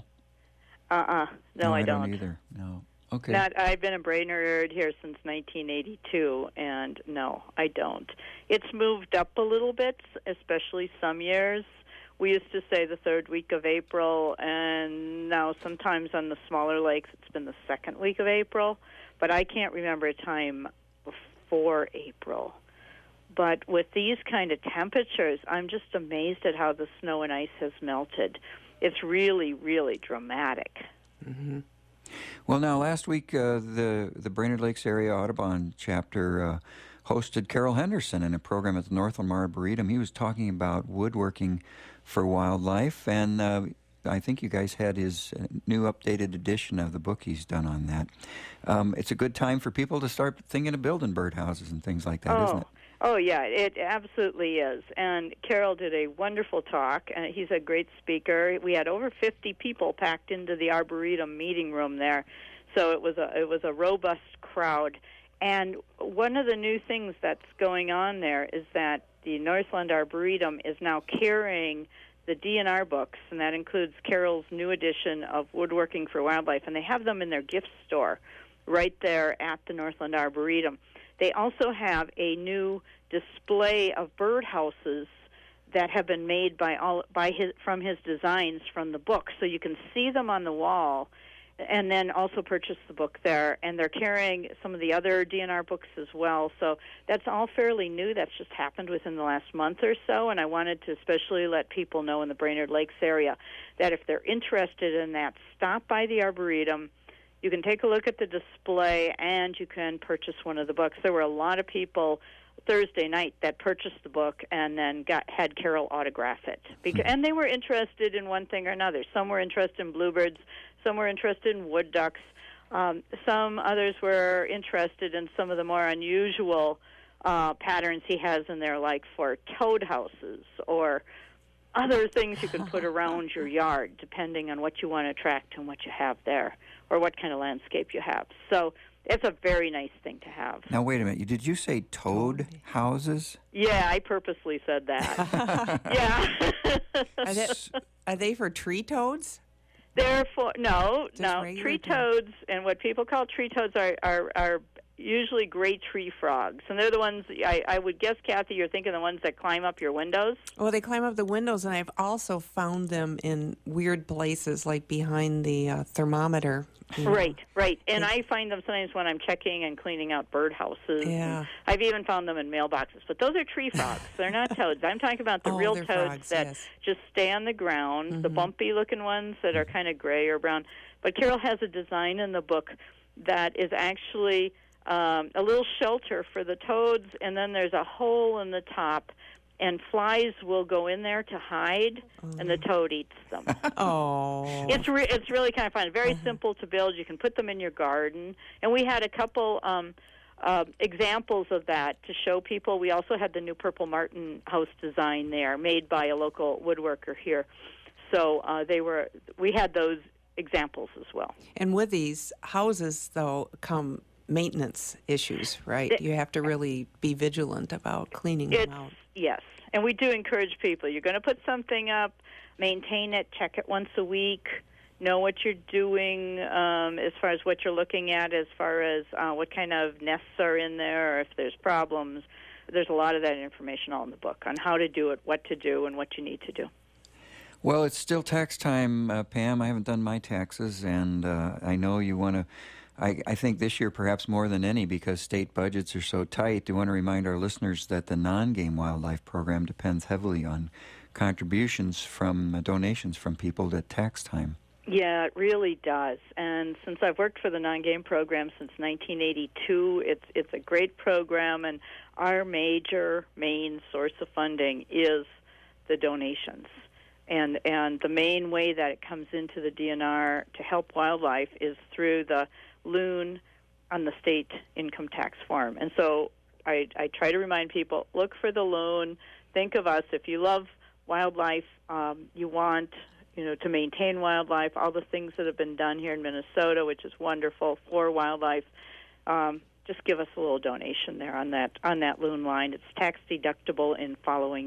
Speaker 9: No, I don't
Speaker 5: either. No. Okay.
Speaker 9: I've been in Brainerd here since 1982, and no, I don't. It's moved up a little bit, especially some years. We used to say the third week of April, and now sometimes on the smaller lakes it's been the second week of April, but I can't remember a time before April. But with these kind of temperatures, I'm just amazed at how the snow and ice has melted. It's really, really dramatic.
Speaker 8: Mm-hmm.
Speaker 5: Well, now, last week, the Brainerd Lakes Area Audubon chapter hosted Carol Henderson in a program at the Northland Arboretum. He was talking about woodworking for wildlife, and I think you guys had his new updated edition of the book he's done on that. It's a good time for people to start thinking of building birdhouses and things like that, isn't it?
Speaker 9: Oh, yeah, it absolutely is. And Carol did a wonderful talk. He's a great speaker. We had over 50 people packed into the Arboretum meeting room there, so it was a robust crowd. And one of the new things that's going on there is that the Northland Arboretum is now carrying the DNR books, and that includes Carol's new edition of Woodworking for Wildlife, and they have them in their gift store right there at the Northland Arboretum. They also have a new display of birdhouses that have been made from his designs from the book, so you can see them on the wall, and then also purchase the book there. And they're carrying some of the other DNR books as well. So that's all fairly new. That's just happened within the last month or so, and I wanted to especially let people know in the Brainerd Lakes area that if they're interested in that, stop by the Arboretum. You can take a look at the display, and you can purchase one of the books. There were a lot of people Thursday night that purchased the book and then had Carol autograph it. And they were interested in one thing or another. Some were interested in bluebirds. Some were interested in wood ducks. Some others were interested in some of the more unusual patterns he has in there, like for toad houses or other things you can put around your yard, depending on what you want to attract and what you have there, or what kind of landscape you have. So it's a very nice thing to have.
Speaker 5: Now, wait a minute. Did you say toad houses?
Speaker 9: Yeah, I purposely said that. Yeah.
Speaker 8: Are they for tree toads?
Speaker 9: They're for no. Tree
Speaker 8: toads.
Speaker 9: toads, and what people call tree toads are usually gray tree frogs, and they're the ones. I would guess, Kathy, you're thinking the ones that climb up your windows.
Speaker 8: Well, they climb up the windows, and I've also found them in weird places, like behind the thermometer.
Speaker 9: Right. And I find them sometimes when I'm checking and cleaning out birdhouses.
Speaker 8: Yeah.
Speaker 9: I've even found them in mailboxes. But those are tree frogs. They're not toads. I'm talking about the real toads
Speaker 8: frogs,
Speaker 9: that
Speaker 8: yes.
Speaker 9: just stay on the ground, the bumpy-looking ones that are kind of gray or brown. But Carol has a design in the book that is actually a little shelter for the toads, and then there's a hole in the top, and flies will go in there to hide, and the toad eats them.
Speaker 8: Oh.
Speaker 9: It's really kind of fun. Very simple to build. You can put them in your garden. And we had a couple examples of that to show people. We also had the new Purple Martin house design there, made by a local woodworker here. So we had those examples as well.
Speaker 8: And with these houses, though, come maintenance issues, right? You have to really be vigilant about cleaning them out.
Speaker 9: Yes, and we do encourage people. You're going to put something up, maintain it, check it once a week, know what you're doing as far as what you're looking at, as far as what kind of nests are in there, or if there's problems. There's a lot of that information all in the book on how to do it, what to do, and what you need to do.
Speaker 5: Well, it's still tax time, Pam. I haven't done my taxes, and I know you want to... I think this year perhaps more than any, because state budgets are so tight, I want to remind our listeners that the non-game wildlife program depends heavily on contributions from donations from people at tax time.
Speaker 9: Yeah, it really does. And since I've worked for the non-game program since 1982, it's a great program, and our main source of funding is the donations. And the main way that it comes into the DNR to help wildlife is through the loon on the state income tax form. And so I try to remind people, look for the loon. Think of us. If you love wildlife, you want to maintain wildlife, all the things that have been done here in Minnesota, which is wonderful for wildlife, just give us a little donation there on that loon line. It's tax deductible in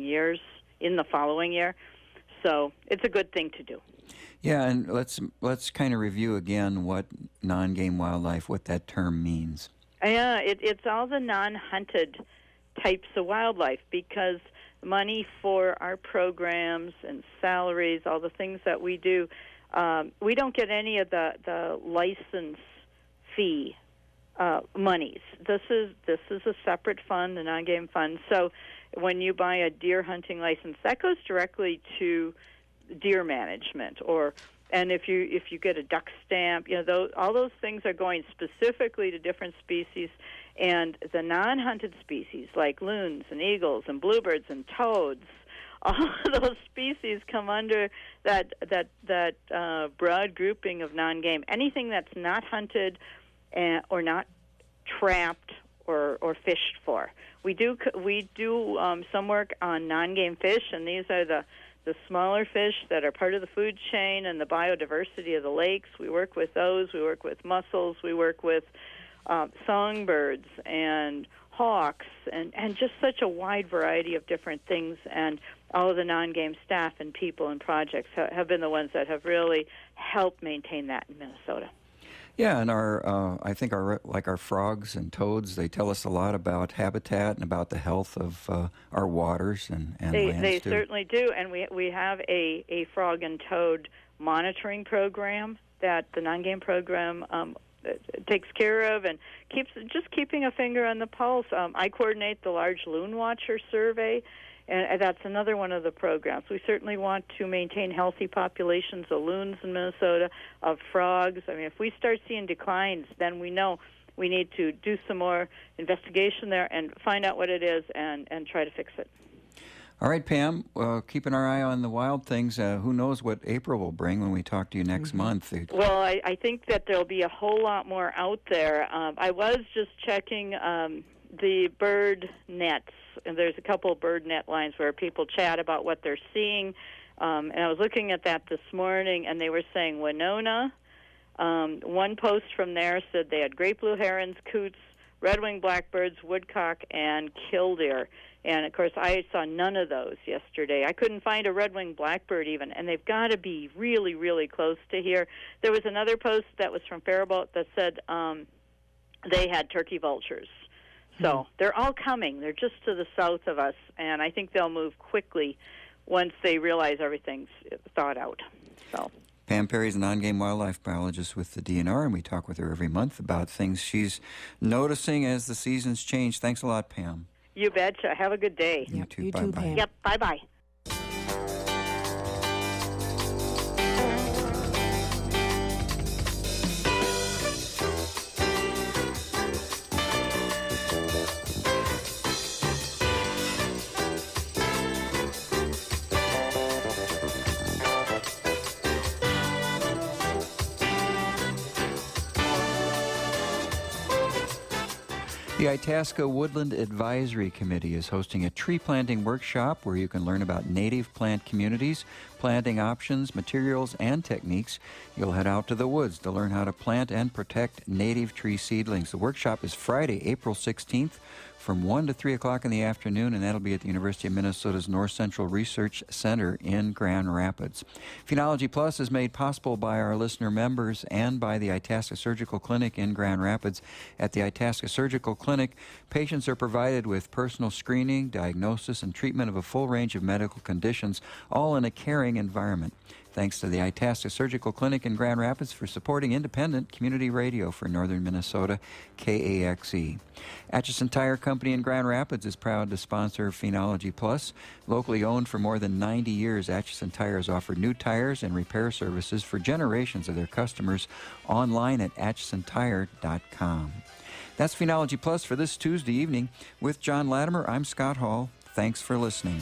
Speaker 9: the following year. So it's a good thing to do.
Speaker 5: Yeah, and let's kind of review again what non-game wildlife, what that term means.
Speaker 9: Yeah, it's all the non-hunted types of wildlife, because money for our programs and salaries, all the things that we do, we don't get any of the license fee monies. This is a separate fund, the non-game fund. So when you buy a deer hunting license, that goes directly to deer management, and if you get a duck stamp, all those things are going specifically to different species, and the non-hunted species like loons and eagles and bluebirds and toads, all of those species come under that broad grouping of non-game. Anything that's not hunted or not trapped or fished for. We do some work on non-game fish, and these are the smaller fish that are part of the food chain and the biodiversity of the lakes. We work with those. We work with mussels. We work with songbirds and hawks and just such a wide variety of different things. And all of the non-game staff and people and projects have been the ones that have really helped maintain that in Minnesota.
Speaker 5: Yeah, and I think our frogs and toads, they tell us a lot about habitat and about the health of our waters and lands
Speaker 9: They
Speaker 5: too.
Speaker 9: certainly do, and we have a frog and toad monitoring program that the non-game program takes care of, and keeping a finger on the pulse. I coordinate the large loon watcher survey, and that's another one of the programs. We certainly want to maintain healthy populations of loons in Minnesota, of frogs. I mean, if we start seeing declines, then we know we need to do some more investigation there and find out what it is and try to fix it.
Speaker 5: All right, Pam, keeping our eye on the wild things. Who knows what April will bring when we talk to you next month?
Speaker 9: Well, I think that there'll be a whole lot more out there. I was just checking the bird nets, and there's a couple of bird net lines where people chat about what they're seeing. And I was looking at that this morning, and they were saying Winona. One post from there said they had great blue herons, coots, red-winged blackbirds, woodcock, and killdeer. And, of course, I saw none of those yesterday. I couldn't find a red-winged blackbird even, and they've got to be really, really close to here. There was another post that was from Faribault that said they had turkey vultures. So they're all coming. They're just to the south of us, and I think they'll move quickly once they realize everything's thought out. So.
Speaker 5: Pam Perry is a non-game wildlife biologist with the DNR, and we talk with her every month about things she's noticing as the seasons change. Thanks a lot, Pam.
Speaker 9: You betcha. Have a good day.
Speaker 5: You too.
Speaker 8: You
Speaker 5: Bye
Speaker 8: too,
Speaker 5: bye.
Speaker 8: Pam.
Speaker 9: Yep. Bye-bye.
Speaker 5: The Itasca Woodland Advisory Committee is hosting a tree planting workshop where you can learn about native plant communities, planting options, materials, and techniques. You'll head out to the woods to learn how to plant and protect native tree seedlings. The workshop is Friday, April 16th from 1 to 3 o'clock in the afternoon, and that'll be at the University of Minnesota's North Central Research Center in Grand Rapids. Phenology Plus is made possible by our listener members and by the Itasca Surgical Clinic in Grand Rapids. At the Itasca Surgical Clinic, patients are provided with personal screening, diagnosis, and treatment of a full range of medical conditions, all in a caring environment. Thanks to the Itasca Surgical Clinic in Grand Rapids for supporting independent community radio for northern Minnesota, KAXE. Atchison Tire Company in Grand Rapids is proud to sponsor Phenology Plus. Locally owned for more than 90 years, Atchison Tire has offered new tires and repair services for generations of their customers online at atchisontire.com. That's Phenology Plus for this Tuesday evening. With John Latimer, I'm Scott Hall. Thanks for listening.